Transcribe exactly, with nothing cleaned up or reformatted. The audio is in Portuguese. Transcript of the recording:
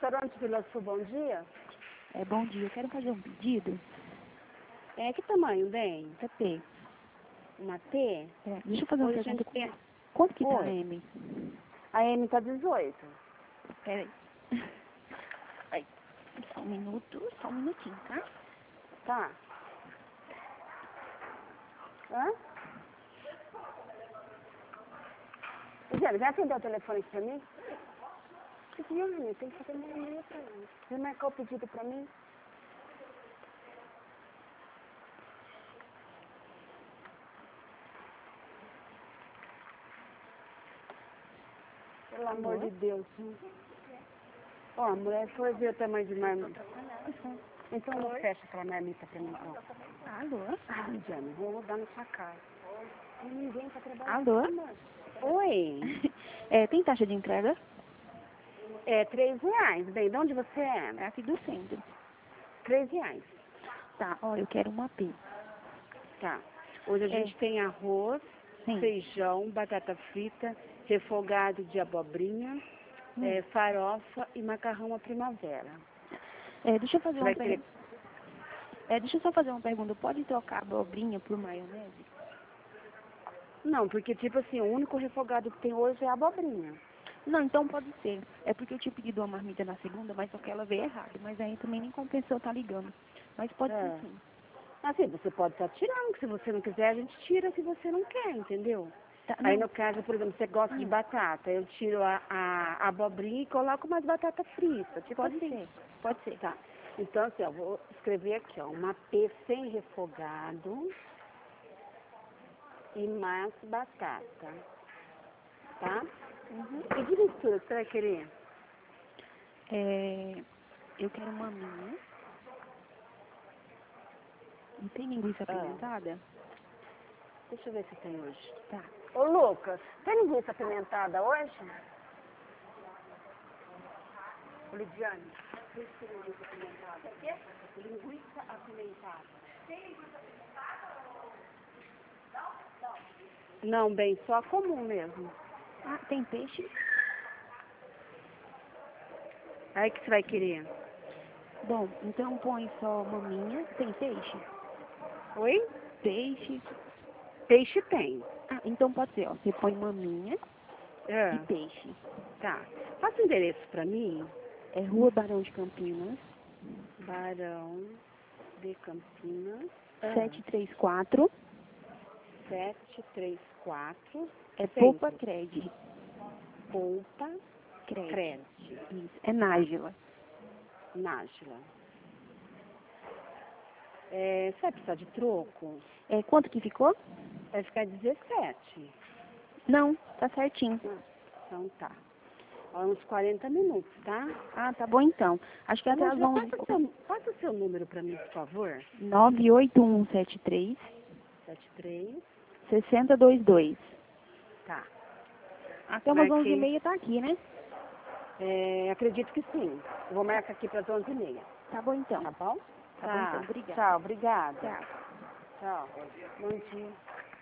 restaurante Vila Sul, bom dia. É, bom dia, eu quero fazer um pedido. É, que tamanho, bem? Pra T. Uma T? É, deixa eu fazer uma Hoje a pergunta. gente tem... Quanto que tá a Oi. M? A M tá dezoito. Pera aí. Ai, só um minuto, só um minutinho, tá? Tá. Hã? Jane, vai atender o telefone aqui pra mim? Jane, tem que fazer uma e-mail pra mim. Você marcar o pedido pra mim? Pelo amor de Deus. Ó, a mulher foi ver o tamanho de marmita. Então não fecha aquela marmita pra mim, não. Alô? Ai, Jane, vou rodar na sua casa. E ninguém tá trabalhando. Alô? aqui, mano. Oi. É, tem taxa de entrega? É, três reais. Bem, de onde você É é? aqui do centro. Três reais. Tá, ó, eu quero uma P. Tá. Hoje a É. gente tem arroz, Sim. feijão, batata frita, refogado de abobrinha, Hum. é, farofa e macarrão à primavera. É, deixa eu fazer Você uma vai pergunta. querer... É, deixa eu só fazer uma pergunta. Pode trocar a abobrinha por maionese? Não, porque tipo assim, o único refogado que tem hoje é a abobrinha. Não, então pode ser. É porque eu tinha pedido uma marmita na segunda, mas só que ela veio errada. Mas aí também nem compensou tá ligando. Mas pode É. ser sim. Assim, você pode estar tirando, que se você não quiser, a gente tira se você não quer, entendeu? Tá, Aí não. no caso, por exemplo, você gosta de Hum. batata, eu tiro a, a abobrinha e coloco mais batata frita, tipo Pode assim. ser. Pode ser. Tá. Então, assim, ó, vou escrever aqui, ó, uma P sem refogado e mais batata, tá? Uhum. E de mistura, que você vai querer? É, eu quero maminha. Não tem linguiça Ah, apimentada? deixa eu ver se tem hoje. Tá. Ô, Lucas, tem linguiça apimentada hoje? Ô, Lidiane, tem linguiça apimentada? O quê? Linguiça apimentada. Tem linguiça apimentada ou... Não? Não. Não, bem, só a comum mesmo. Ah, tem peixe? Aí que você vai querer? Bom, então põe só maminha. Tem peixe? Oi? Peixe. Peixe tem. Ah, então pode ser, ó. Você põe maminha É. e peixe. Tá. Passa o endereço pra mim. É Rua Barão de Campinas, Barão de Campinas. Ah. setecentos e trinta e quatro. sete três quatro. É Centro. Polpa Cred. Polpa Cred. Cred. Isso. É Nájila. Nájila. É, você vai precisar de troco? É, quanto que ficou? Vai ficar dezessete. Não, tá certinho. Ah, então tá. Ó, uns quarenta minutos, tá? Ah, tá bom então. Acho que até Mas as já onze. passa, o seu, passa o seu número pra mim, por favor. nove oito um sete três, sete três. seis zero dois dois. Tá. Até umas onze e Marquei. meia tá aqui, né? É, acredito que sim. Eu vou marcar aqui para as onze e meia. Tá bom então. Tá bom? Tá bom então, obrigada. Tchau, obrigada. Tchau. Tchau. Bom dia.